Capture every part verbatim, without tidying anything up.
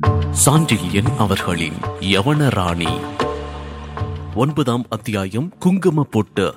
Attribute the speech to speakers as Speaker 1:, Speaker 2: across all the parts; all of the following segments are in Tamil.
Speaker 1: சாண்டில்யன் அவர்களின் யவனராணி. ஒன்பதாம் அத்தியாயம். குங்கும பொட்டு.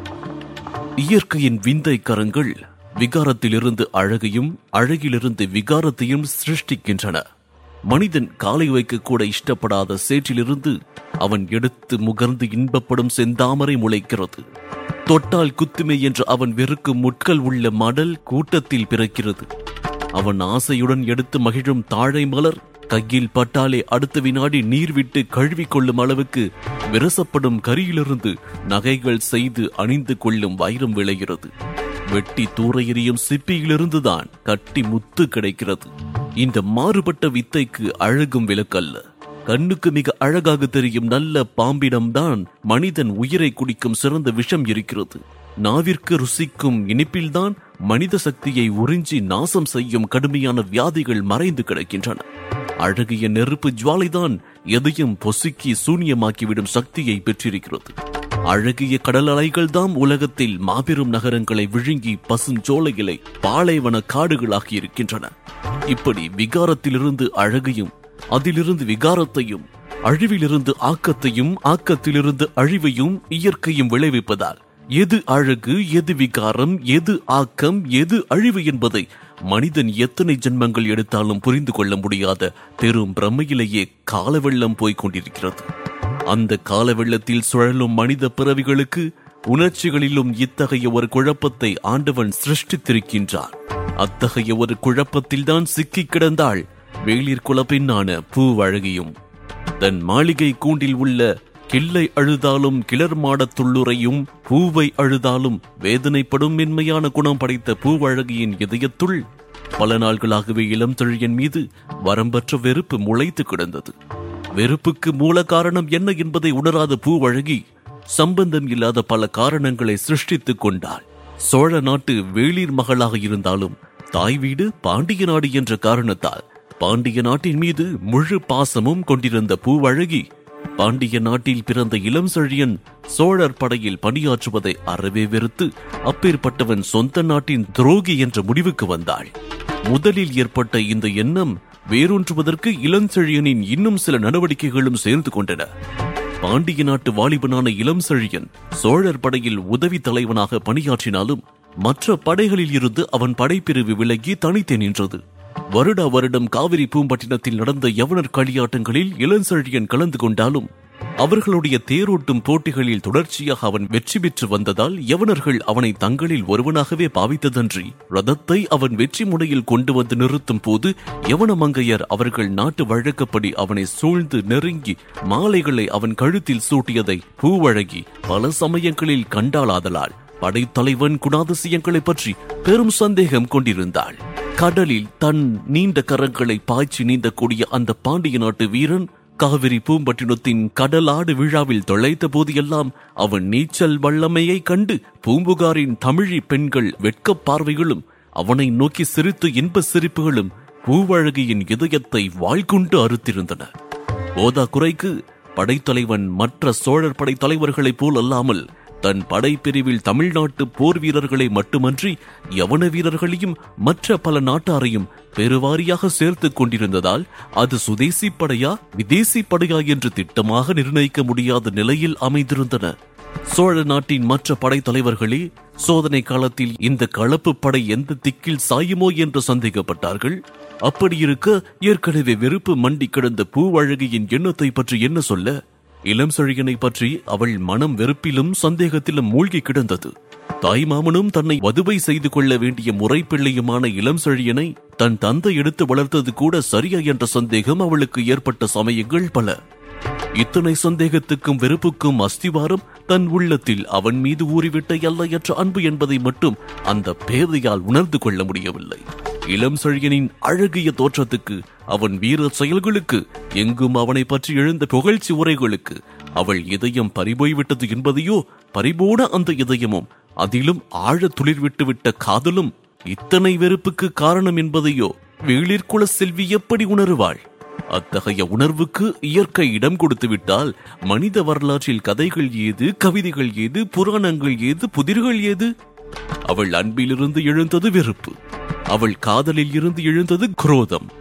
Speaker 1: இயற்கையின் விந்தை கரங்கள் விகாரத்திலிருந்து அழகையும் அழகிலிருந்து விகாரத்தையும் சிருஷ்டிக்கின்றன. மனிதன் காலை வைக்க கூட இஷ்டப்படாத சேற்றிலிருந்து அவன் எடுத்து முகர்ந்து இன்பப்படும் செந்தாமரை முளைக்கிறது. தொட்டால் குத்துமே என்று அவன் வெறுக்கும் முட்கள் உள்ள மடல் கூட்டத்தில் பிறக்கிறது. அவன் ஆசையுடன் எடுத்து மகிழும் தாழை மலர் கையில் பட்டாலே அடுத்த வினாடி நீர் விட்டு கழுவி கொள்ளும் அளவுக்கு விரசப்படும் கரியிலிருந்து நகைகள் செய்து அணிந்து கொள்ளும் வைரம் விளைகிறது. வெட்டி தூர எறியும் சிப்பியிலிருந்துதான் கட்டி முத்து கிடைக்கிறது. இந்த மாறுபட்ட வித்தைக்கு அழகும் விலக்கல்ல. கண்ணுக்கு மிக அழகாக தெரியும் நல்ல பாம்பிடம்தான் மனிதன் உயிரை குடிக்கும் சிறந்த விஷம் இருக்கிறது. நாவிற்கு ருசிக்கும் இனிப்பில்தான் மனித சக்தியை உறிஞ்சி நாசம் செய்யும் கடுமையான வியாதிகள் மறைந்து கிடக்கின்றன. அழகிய நெருப்பு ஜுவாலைதான் எதையும் பொசுக்கி சூன்யமாக்கிவிடும் சக்தியை பெற்றிருக்கிறது. அழகிய கடல் அலைகள் தான் உலகத்தில் மாபெரும் நகரங்களை விழுங்கி பசுஞ்சோலைகளை பாலைவன காடுகளாகி இருக்கின்றன. இப்படி விகாரத்திலிருந்து அழகையும் அதிலிருந்து விகாரத்தையும் அழிவிலிருந்து ஆக்கத்தையும் ஆக்கத்திலிருந்து அழிவையும் இயற்கையும் விளைவிப்பதால் எது அழகு, எது விகாரம், எது ஆக்கம், எது அழிவு என்பதை மனிதன் எத்தனை ஜென்மங்கள் எடுத்தாலும் புரிந்து கொள்ள முடியாத பெரும் பிரமையிலேயே காலவெள்ளம் போய்க் கொண்டிருக்கிறது. அந்த கால வெள்ளத்தில் சுழலும் மனித பிறவிகளுக்கு உணர்ச்சிகளிலும் இத்தகைய ஒரு குழப்பத்தை ஆண்டவன் சிருஷ்டித்திருக்கின்றார். அத்தகைய ஒரு குழப்பத்தில் தான் சிக்கி கிடந்தாள் வேளிர் குலப்பெண்ணான பூவழகியும். தன் மாளிகை கூண்டில் உள்ள கிள்ளை அழுதாலும் கிளர் மாடத்துள்ளுரையும் பூவை அழுதாலும் வேதனைப்படும் மென்மையான குணம் படைத்த பூவழகியின் இதயத்துள் பல நாள்களாகவே இளம் தொழியன் மீது வரம்பற்ற வெறுப்பு முளைத்து கிடந்தது. வெறுப்புக்கு மூல காரணம் என்ன என்பதை உணராத பூவழகி சம்பந்தம் இல்லாத பல காரணங்களை சிருஷ்டித்துக் கொண்டாள். சோழ நாட்டு வேளிர் மகளாக இருந்தாலும் தாய் வீடு பாண்டிய நாடு என்ற காரணத்தால் பாண்டிய நாட்டின் மீது முழு பாசமும் கொண்டிருந்த பூவழகி பாண்டிய நாட்டில் பிறந்த இளம் செழியன் சோழர் படையில் பணியாற்றுவதை அறவே வெறுத்து அப்பேற்பட்டவன் சொந்த நாட்டின் துரோகி என்ற முடிவுக்கு வந்தாள். முதலில் ஏற்பட்ட இந்த எண்ணம் வேரூன்றுவதற்கு இளஞ்செழியனின் இன்னும் சில நடவடிக்கைகளும் சேர்ந்து கொண்டன. பாண்டிய நாட்டு வாலிபனான இளம் செழியன் சோழர் படையில் உதவி தலைவனாக பணியாற்றினாலும் மற்ற படைகளில் இருந்து அவன் படைப்பிரிவு விலகி தனித்தே நின்றது. வருடா வருடம் காவிரி பூம்பட்டினத்தில் நடந்த யவனர் களியாட்டங்களில் இளஞ்செழியன் கலந்து கொண்டாலும் அவர்களுடைய தேரோட்டும் போட்டிகளில் தொடர்ச்சியாக அவன் வெற்றி பெற்று வந்ததால் யவனர்கள் அவனை தங்களில் ஒருவனாகவே பாவித்ததன்றி ரதத்தை அவன் வெற்றி முனையில் கொண்டு வந்து நிறுத்தும் போது யவன மங்கையர் அவர்கள் நாட்டு வழக்கப்படி அவனை சூழ்ந்து நெருங்கி மாலைகளை அவன் கழுத்தில் சூட்டியதை பூவழகி பல சமயங்களில் கண்டாளாதலால் படைத்தலைவன் குணாதிசயங்களை பற்றி பெரும் சந்தேகம் கொண்டிருந்தாள். கடலில் தன் நீண்ட கரங்களை பாய்ச்சி நீந்தக்கூடிய அந்த பாண்டிய நாட்டு வீரன் காவிரி பூம்பட்டினத்தின் கடலாடு விழாவில் தொலைத்த போதெல்லாம் அவன் நீச்சல் வல்லமையை கண்டு பூம்புகாரின் தமிழி பெண்கள் வெட்கப் பார்வைகளும் அவனை நோக்கி சிரித்து இன்ப சிரிப்புகளும் பூவழகியின் இதயத்தை வாள்கொண்டு அறுத்திருந்தன. போதா குறைக்கு படைத்தலைவன் மற்ற சோழர் படை தலைவர்களைப் போல் அல்லாமல் தன் படைப்பிரிவில் தமிழ்நாட்டு போர் வீரர்களை மட்டுமன்றி யவன வீரர்களையும் மற்ற பல நாட்டாரையும் பெருவாரியாக சேர்த்துக் கொண்டிருந்ததால் அது சுதேசி படையா விதேசி படையா என்று திட்டமாக நிர்ணயிக்க முடியாத நிலையில் அமைந்திருந்தன. சோழ நாட்டின் மற்ற படைத்தலைவர்களே சோதனை காலத்தில் இந்த கலப்பு படை எந்த திக்கில் சாயுமோ என்று சந்தேகப்பட்டார்கள். அப்படியிருக்க ஏற்கனவே வெறுப்பு மண்டி கிடந்த பூவழகியின் எண்ணத்தை பற்றி என்ன சொல்ல? இளம் செழியனை பற்றி அவள் மனம் வெறுப்பிலும் சந்தேகத்திலும் மூழ்கி கிடந்தது. தாய் மாமனும் தன்னை வதுவை செய்து கொள்ள வேண்டிய முறைப்பிள்ளையுமான இளம் செழியனை தன் தந்தை எடுத்து வளர்த்தது கூட சரியா என்ற சந்தேகம் அவளுக்கு ஏற்பட்ட சமயங்கள் பல. இத்தனை சந்தேகத்துக்கும் வெறுப்புக்கும் அஸ்திவாரம் தன் உள்ளத்தில் அவன் மீது ஊறிவிட்ட எல்லையற்ற அன்பு என்பதை மட்டும் அந்த பேதையால் உணர்ந்து கொள்ள முடியவில்லை. இளம் செழியனின் அழகிய தோற்றத்துக்கு, அவன் வீர செயல்களுக்கு, எங்கும் அவனை பற்றி எழுந்த புகழ்ச்சி உரைகளுக்கு அவள் இதயம் பறிபோய்விட்டது என்பதையோ, பறிபோன அந்த இதயமும் அதிலும் ஆழ துளிர் விட்டு விட்ட காதலும் இத்தனை வெறுப்புக்கு காரணம் என்பதையோ வேளிர்குல செல்வி எப்படி உணருவாள்? அத்தகைய உணர்வுக்கு இயற்கை இடம் கொடுத்து விட்டால் மனித வரலாற்றில் கதைகள் ஏது, கவிதைகள் ஏது, புராணங்கள் ஏது, புதிர்கள் ஏது? அவள் அன்பிலிருந்து எழுந்தது வெறுப்பு, அவள் காதலில் இருந்து எழுந்தது குரோதம்.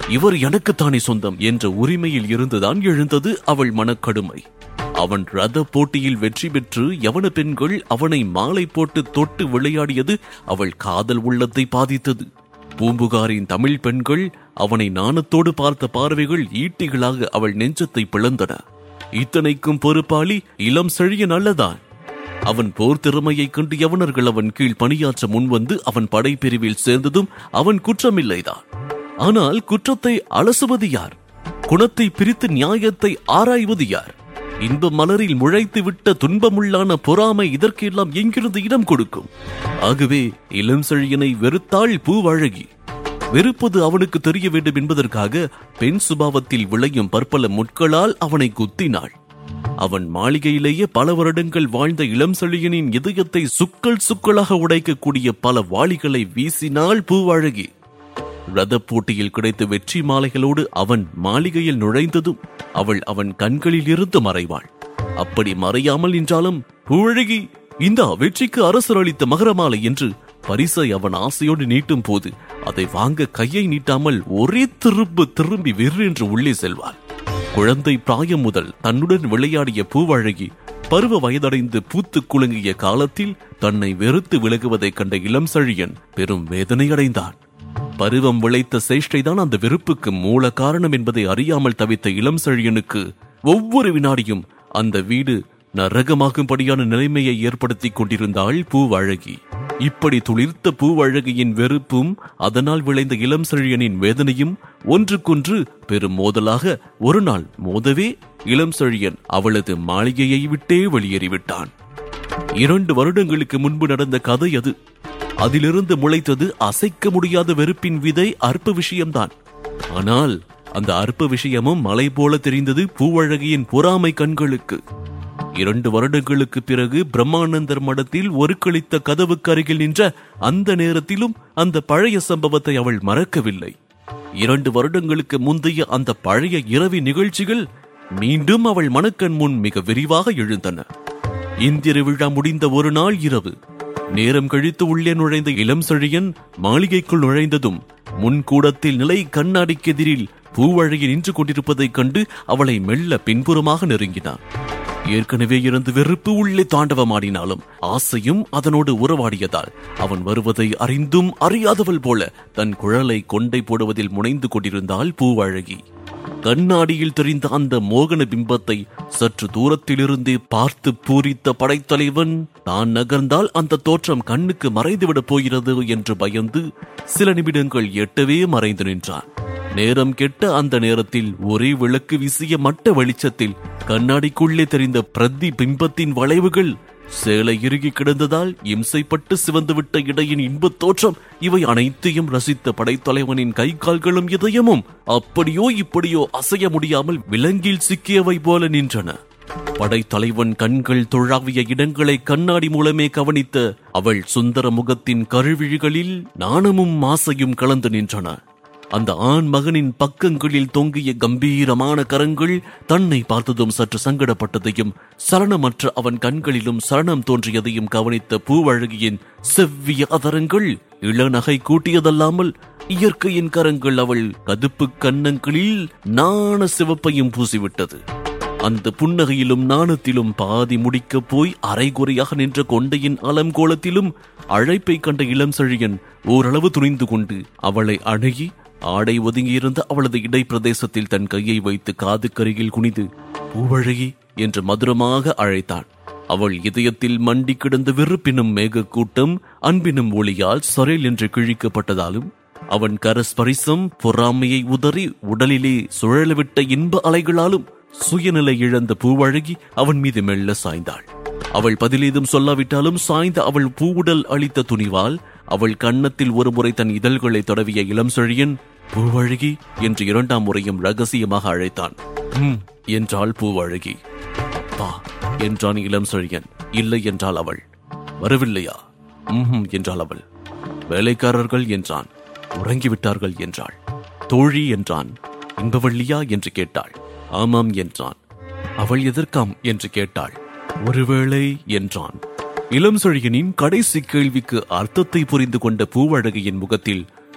Speaker 1: இவர் எனக்குத்தானே சொந்தம் என்ற உரிமையில் இருந்துதான் எழுந்தது அவள் மனக்கடுமை. அவன் ரத போட்டியில் வெற்றி பெற்று யவன பெண்கள் அவனை மாலை போட்டு தொட்டு விளையாடியது அவள் காதல் உள்ளத்தை பாதித்தது. பூம்புகாரின் தமிழ் பெண்கள் அவனை நாணத்தோடு பார்த்த பார்வைகள் ஈட்டிகளாக அவள் நெஞ்சத்தை பிளந்தன. இத்தனைக்கும் பொறுப்பாளி இளம் செழியன் அல்லதான். அவன் போர் திறமையை கண்டு யவனர்கள் அவன் கீழ் பணியாற்ற முன்வந்து அவன் படைப்பிரிவில் சேர்ந்ததும் அவன் குற்றமில்லைதான். ஆனால் குற்றத்தை அலசுவது யார்? குணத்தை பிரித்து நியாயத்தை ஆராய்வது யார்? இன்ப மலரில் முளைத்து விட்ட துன்பமுள்ளான பொறாமை இதற்கெல்லாம் எங்கிருந்து இடம் கொடுக்கும்? ஆகவே இளம் செழியனை வெறுத்தாள் பூவழகி. வெறுப்பது அவனுக்கு தெரிய வேண்டும் என்பதற்காக பெண் சுபாவத்தில் விளையும் பற்பல முட்களால் அவனை குத்தினாள். அவன் மாளிகையிலேயே பல வருடங்கள் வாழ்ந்த இளம் செழியனின் இதயத்தை சுக்கள் சுக்களாக உடைக்கக்கூடிய பல வாளிகளை வீசினாள் பூவழகி. ரத போட்டியில் கிடைத்த வெற்றி மாலைகளோடு அவன் மாளிகையில் நுழைந்ததும் அவள் அவன் கண்களில் இருந்து மறைவாள். அப்படி மறையாமல் நின்றாலும் பூவழகி, இந்த வெற்றிக்கு அரசர் அளித்த மகரமாலை என்று பரிசை அவன் ஆசையோடு நீட்டும் போது அதை வாங்க கையை நீட்டாமல் ஒரே திரும்பு திரும்பி வெறென்று உள்ளே செல்வாள். குழந்தை பிராயம் முதல் தன்னுடன் விளையாடிய பூவழகி பருவ வயதடைந்து பூத்து குலுங்கிய காலத்தில் தன்னை வெறுத்து விலகுவதைக் கண்ட இளம் செழியன் பெரும் வேதனை அடைந்தான். பருவம் விளைத்த சேஷ்டைதான் அந்த வெறுப்புக்கு மூல காரணம் என்பதை அறியாமல் தவித்த இளம் செழியனுக்கு ஒவ்வொரு வினாடியும் அந்த வீடு நரகமாகும்படியான நிலைமையை ஏற்படுத்திக் கொண்டிருந்தாள் பூவழகி. இப்படி துளிர்த்த பூவழகியின் வெறுப்பும் அதனால் விளைந்த இளம் செழியனின் வேதனையும் ஒன்றுக்கொன்று பெரும் மோதலாக ஒரு நாள் மோதவே இளம் செழியன் அவளது மாளிகையை விட்டே வெளியேறிவிட்டான். இரண்டு வருடங்களுக்கு முன்பு நடந்த கதை அது. அதிலிருந்து முளைத்தது அசைக்க முடியாத வெறுப்பின் விதை அற்ப விஷயம்தான். ஆனால் அந்த அற்ப விஷயமும் மலை போல தெரிந்தது பூவழகியின் பொறாமை கண்களுக்கு. இரண்டு வருடங்களுக்கு பிறகு பிரம்மானந்தர் மடத்தில் ஒரு கழித்த கதவுக்கு அருகில் நின்ற அந்த நேரத்திலும் அந்த பழைய சம்பவத்தை அவள் மறக்கவில்லை. இரண்டு வருடங்களுக்கு முந்தைய அந்த பழைய இரவி நிகழ்ச்சிகள் மீண்டும் அவள் மனக்கண் முன் மிக விரிவாக எழுந்தன. இந்திர விழா முடிந்த ஒரு நாள் இரவு நேரம் கழித்து உள்ளே நுழைந்த இளம் செழியன் மாளிகைக்குள் நுழைந்ததும் முன்கூடத்தில் நிலை கண்ணாடிக்கு எதிரில் பூவழகி நின்று கொண்டிருப்பதைக் கண்டு அவளை மெல்ல பின்புறமாக நெருங்கினான். ஏற்கனவே இருந்து வெறுப்பு உள்ளே தாண்டவமாடினாலும் ஆசையும் அதனோடு உறவாடியதால் அவன் வருவதை அறிந்தும் அறியாதவள் போல தன் குழலை கொண்டை போடுவதில் முனைந்து கொண்டிருந்தாள் பூவழகி. கண்ணாடியில் தெரிந்த அந்த மோகன பிம்பத்தை சற்று தூரத்திலிருந்தே பார்த்து பூரித்த படைத்தலைவன் தான் நகர்ந்தால் அந்த தோற்றம் கண்ணுக்கு மறைந்துவிடப் போகிறது என்று பயந்து சில நிமிடங்கள் எட்டவே மறைந்து நின்றான். நேரம் கெட்ட அந்த நேரத்தில் ஒரே விளக்கு வீசிய மட்ட வெளிச்சத்தில் கண்ணாடிக்குள்ளே தெரிந்த பிரதி பிம்பத்தின் வளைவுகள் சேலை இறுகி கிடந்ததால் இம்சைப்பட்டு சிவந்துவிட்ட இடையின் இன்பத் தோற்றம் இவை அனைத்தையும் ரசித்த படைத்தலைவனின் கை கால்களும் இதயமும் அப்படியோ இப்படியோ அசைய முடியாமல் விலங்கில் சிக்கியவை போல நின்றன. படைத்தலைவன் கண்கள் தொழாவிய இடங்களை கண்ணாடி மூலமே கவனித்த அவள் சுந்தர முகத்தின் கருவிழிகளில் நாணமும் ஆசையும் கலந்து நின்றன. அந்த ஆண் மகனின் பக்கங்களில் தொங்கிய கம்பீரமான கரங்கள் தன்னை பார்த்ததும் சற்று சங்கடப்பட்டதையும் சலனமற்ற அவன் கண்களிலும் சலனம் தோன்றியதையும் கவனித்த பூவழகியின் செவ்விய அதரங்கள் இளநகை கூட்டியதல்லாமல் இயற்கையின் கரங்கள் அவள் கதுப்பு கன்னங்களில் நாண சிவப்பையும் பூசிவிட்டது. அந்த புன்னகையிலும் நாணத்திலும் பாதி முடிக்க போய் அரைகுறையாக நின்ற கொண்டையின் அலங்கோலத்திலும் அழைப்பை கண்ட இளம் செழியன் ஓரளவு துணிந்து கொண்டு அவளை அணுகி ஆடை ஒதுங்கியிருந்த அவளது இடை பிரதேசத்தில் தன் கையை வைத்து காதுக்கருகில் குனிந்து பூவழகி என்று மதுரமாக அழைத்தான். அவள் இதயத்தில் மண்டி கிடந்த வெறுப்பினும் மேக கூட்டம் அன்பினும் ஒளியால் சொரேல் என்று கிழிக்கப்பட்டதாலும் அவன் கரஸ்பரிசம் பொறாமையை உதறி உடலிலே சுழலவிட்ட இன்ப அலைகளாலும் சுயநிலை இழந்த பூவழகி அவன் மீது மெல்ல சாய்ந்தாள். அவள் பதிலேதும் சொல்லாவிட்டாலும் சாய்ந்த அவள் பூவுடல் அளித்த துணிவால் அவள் கன்னத்தில் ஒரு முறை தன் இதழ்களை தொடவிய இளம் செழியன் பூவழகி என்று இரண்டாம் முறையும் ரகசியமாக அழைத்தான். ம் என்றாள் பூவழகி. அப்பா என்றான் இளம் செழியன். இல்லை என்றாள் அவள். வரவில்லையா? ம் என்றாள் அவள். வேலைக்காரர்கள் என்றான். உறங்கிவிட்டார்கள் என்றாள். தோழி என்றான். இன்பவள்ளியா என்று கேட்டாள். ஆமாம் என்றான். அவள் எதற்காம் என்று கேட்டாள். ஒருவேளை என்றான். இளம் செழியனின் கடைசி கேள்விக்கு அர்த்தத்தை புரிந்து கொண்ட பூவழகியின் முகத்தில்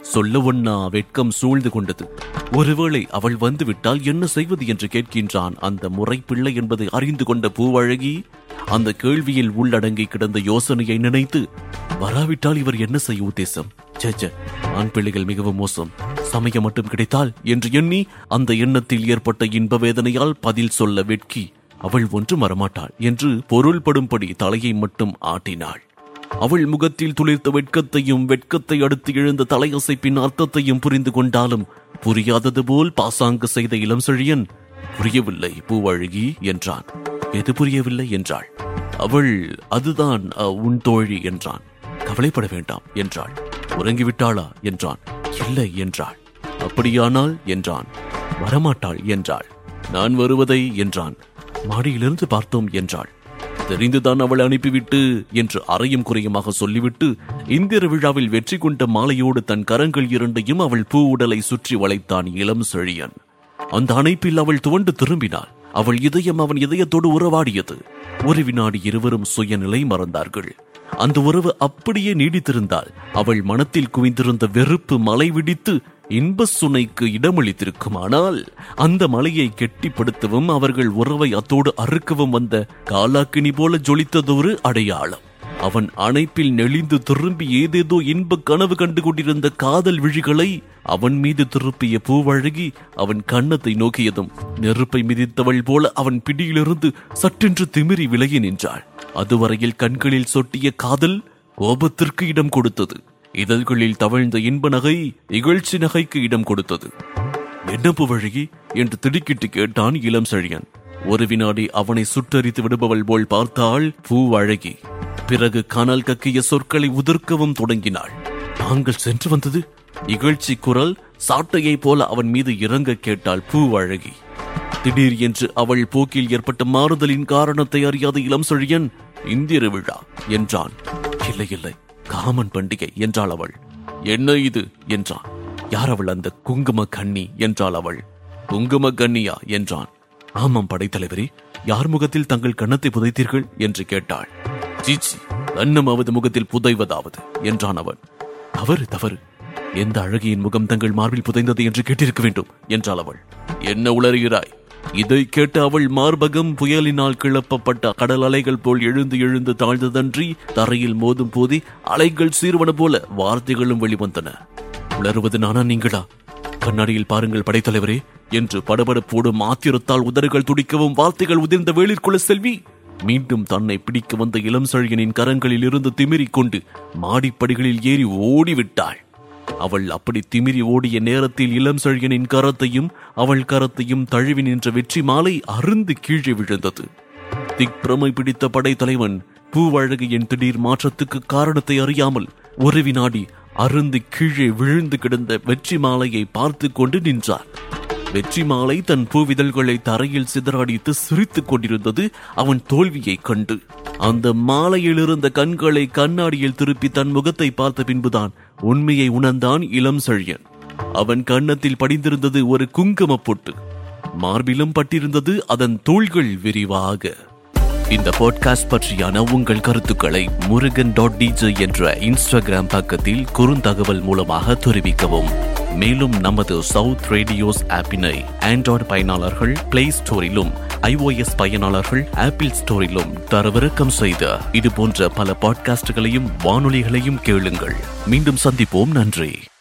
Speaker 1: சொல்லவொன்னா வெட்கம் சூழ்ந்து கொண்டது. ஒருவேளை அவள் வந்துவிட்டால் என்ன செய்வது என்று கேட்கின்றான் அந்த முறை பிள்ளை என்பதை அறிந்து கொண்ட பூவழகி அந்த கேள்வியில் உள்ளடங்கி கிடந்த யோசனையை நினைத்து, வராவிட்டால் இவர் என்ன செய்ய உத்தேசம்? சேச்ச, ஆண் பிள்ளைகள் மிகவும் மோசம், சமயம் மட்டும் கிடைத்தால் என்று எண்ணி அந்த எண்ணத்தில் ஏற்பட்ட இன்ப வேதனையால் பதில் சொல்ல வெட்கி அவள் ஒன்றும் வரமாட்டாள் என்று பொருள்படும்படி தலையை மட்டும் ஆட்டினாள். அவள் முகத்தில் துளிர்த்த வெட்கத்தையும் வெட்கத்தை அடுத்து எழுந்த தலையசைப்பின் அர்த்தத்தையும் புரிந்து கொண்டாலும் புரியாதது போல் பாசாங்கு செய்த இளம் செழியன், புரியவில்லை பூவழகி என்றான். எது புரியவில்லை என்றாள். அவள் அதுதான் உன் தோழி என்றான். கவலைப்பட வேண்டாம் என்றாள். உறங்கிவிட்டாளா என்றான். இல்லை என்றாள். அப்படியானால் என்றான். வரமாட்டாள் என்றாள். நான் வருவதை என்றான். மாடியிலிருந்து பார்த்தோம் என்றாள். தெரிந்துதான் அவளை அனுப்பிவிட்டு என்று அறையும் குறையுமாக சொல்லிவிட்டு இந்திர விழாவில் வெற்றி கொண்ட மாலையோடு தன் கரங்கள் இரண்டையும் அவள் பூ உடலை சுற்றி வளைத்தான் இளம் செழியன். அந்த அணைப்பில் அவள் துவண்டு திரும்பினாள். அவள் இதயம் அவன் இதயத்தோடு உறவாடியது. ஒரு வினாடி இருவரும் சுயநிலை மறந்தார்கள். அந்த உறவு அப்படியே நீடித்திருந்தால் அவள் மனத்தில் குவிந்திருந்த வெறுப்பு மலை விடித்து இன்ப சுனைக்கு இடமளித்திருக்கும். ஆனால் அந்த மலையை கெட்டிப்படுத்தவும் அவர்கள் உறவை அத்தோடு அறுக்கவும் வந்த காலாக்கினி போல ஜொலித்ததொரு அடையாளம். அவன் அணைப்பில் நெளிந்து திரும்பி ஏதேதோ இன்ப கனவு கண்டு கொண்டிருந்த காதல் விழிகளை அவன் மீது திருப்பிய பூவழகி அவன் கன்னத்தை நோக்கியதும் நெருப்பை மிதித்தவள் போல அவன் பிடியிலிருந்து சற்றென்று திமிரி விலகி நின்றாள். அதுவரையில் கண்களில் சொட்டிய காதல் கோபத்திற்கு இடம் கொடுத்தது. இதழ்களில் தவழ்ந்த இன்ப நகை இகழ்ச்சி நகைக்கு இடம் கொடுத்தது. என்ன பூவழகி என்று திடுக்கிட்டு கேட்டான் இளம் செழியன். ஒரு வினாடி அவனை சுட்டரித்து விடுபவள் போல் பார்த்தாள் பூவழகி. பிறகு கனல் கக்கிய சொற்களை உதிர்க்கவும் தொடங்கினாள். நாங்கள் சென்று வந்தது இகழ்ச்சி குரல் சாட்டையை போல அவன் மீது இறங்க கேட்டாள் பூவழகி. திடீர் என்று அவள் போக்கில் ஏற்பட்ட மாறுதலின் காரணத்தை அறியாத இளம் செழியன் இந்திர விழா என்றான். இல்லை இல்லை, காமன் பண்டிகை என்றாள் அவள். என்ன இது என்றான். யார் அவள்? அந்த குங்கும கண்ணி என்றாள் அவள். குங்கும கண்ணியா என்றான். ஆமாம் படைத்தலைவரே, யார் முகத்தில் தங்கள் கன்னத்தை புதைத்தீர்கள் என்று கேட்டாள். சீச்சி, கண்ணமாவது முகத்தில் புதைவதாவது என்றான் அவன். தவறு தவறு, எந்த அழகியின் முகம் தங்கள் மார்பில் புதைந்தது என்று கேட்டிருக்க வேண்டும் என்றாள் அவள். என்ன உளறுகிறாய்? இதை கேட்டு அவள் மார்பகம் புயலினால் கிளப்பப்பட்ட கடல் அலைகள் போல் எழுந்து எழுந்து தாழ்ந்ததன்றி தரையில் மோதும் போதே அலைகள் சீர்வன போல வார்த்தைகளும் வெளிவந்தன. உளறுவது நானா நீங்களா? கண்ணாடியில் பாருங்கள் படைத்தலைவரே என்று படபடப்போடும் ஆத்திரத்தால் உதறுகள் துடிக்கவும் வார்த்தைகள் உதிர்ந்த வேளிற்குள்ள செல்வி மீண்டும் தன்னை பிடிக்க வந்த இளம் செழியனின் கரங்களில் இருந்து திமிரிக் கொண்டு மாடிப்படிகளில் ஏறி ஓடிவிட்டாள். அவள் அப்படி திமிரி ஓடிய நேரத்தில் இளம் செழியனின் கரத்தையும் அவள் கரத்தையும் தழுவி நின்ற வெற்றி மாலை அருந்து கீழே விழுந்தது. திக்பிரமை பிடித்த படைத்தலைவன் பூவழகியின் திடீர் மாற்றத்துக்கு காரணத்தை அறியாமல் ஒரு வினாடி அருந்து கீழே விழுந்து கிடந்த வெற்றி மாலையை பார்த்து கொண்டு நின்றார். வெற்றி மாலை தன் பூவிதழ்களை தரையில் சிதறடித்து சிரித்துக் கொண்டிருந்தது அவன் தோல்வியை கண்டு. அந்த மாலையில் இருந்த கண்களை கண்ணாடியில் திருப்பி தன் முகத்தை பார்த்த பின்புதான் உண்மையை உணர்ந்தான் இளம் செழியன். அவன் கன்னத்தில் படிந்திருந்தது ஒரு குங்கும பொட்டு, மார்பிலும் பட்டிருந்தது அதன் தோள்கள் விரிவாக. இந்த பாட்காஸ்ட் பற்றியான உங்கள் கருத்துக்களை முருகன் டாட் டிஜே என்ற இன்ஸ்டாகிராம் பக்கத்தில் குறுந்தகவல் மூலமாக தெரிவிக்கவும். மேலும் நமது சவுத் ரேடியோஸ் ஆப்பினை ஆண்ட்ராய்டு பயனாளர்கள் பிளே ஸ்டோரிலும் ஐஓஎஸ் பயனாளர்கள் ஆப்பிள் ஸ்டோரிலும் தரவிறக்கம் செய்த இது போன்ற பல பாட்காஸ்டுகளையும் வானொலிகளையும் கேளுங்கள். மீண்டும் சந்திப்போம். நன்றி.